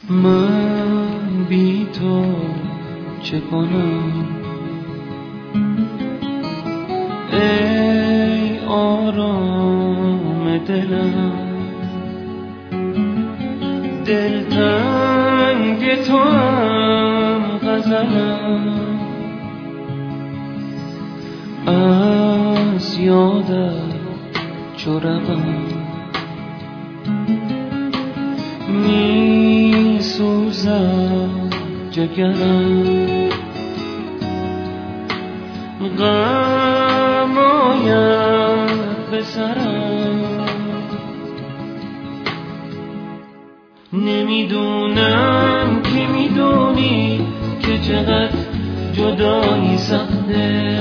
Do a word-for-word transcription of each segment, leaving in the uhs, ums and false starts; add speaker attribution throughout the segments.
Speaker 1: من بی تو چه کنم ای آرام دلم، دلتنگ تو هم غزلم، از یادت چو روم می سوزد جگرم، غم آید به سرم، نمیدونم که میدونی که چقدر جدایی سخته،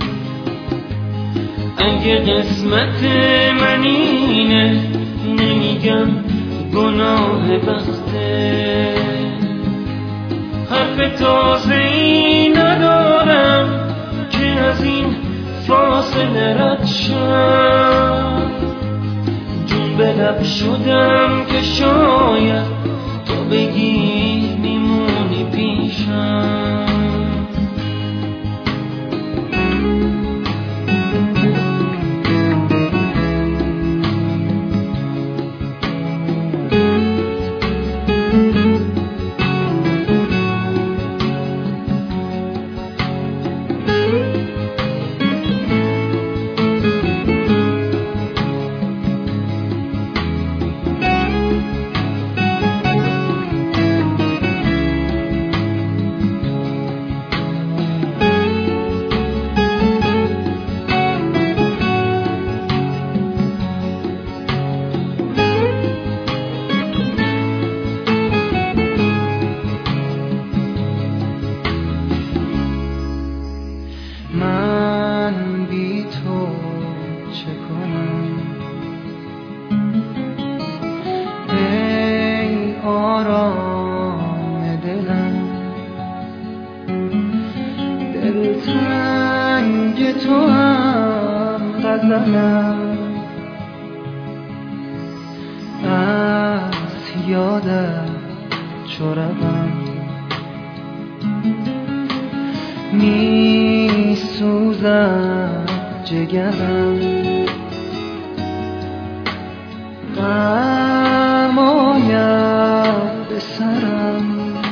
Speaker 1: اگه قسمت من اینه نمیگم گناه بخته، حرف تازه‌ای ندارم که از این فاصله رد شم، جون به لب شدم که شاید تو بگی میمونی پیشم. من بی تو چه کنم ای آرام دلم، دلتنگ تو هم غزلم، از یادت چو روم می سوزد جگرم، غم آید به سرم،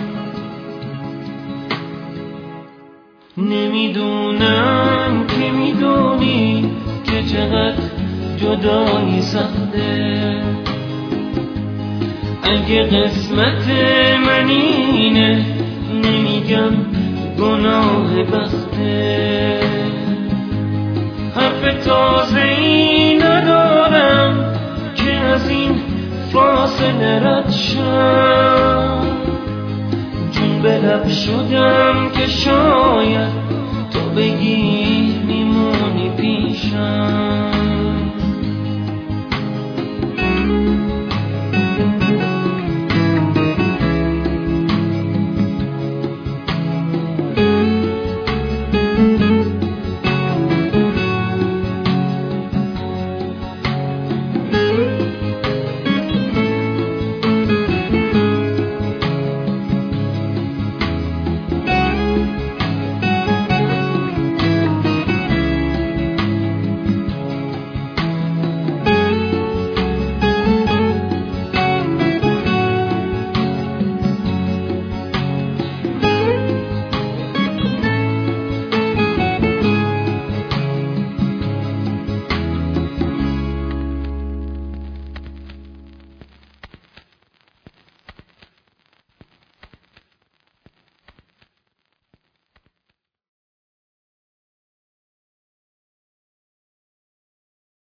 Speaker 1: نمیدونم که میدونی که چقدر جدایی سخته، اگه قسمت من اینه نمیگم گناه بخته، حرف تازه‌ای ندارم که از این فاصله رد شم، جون به لب شدم که شاید تو بگی میمونی پیشم.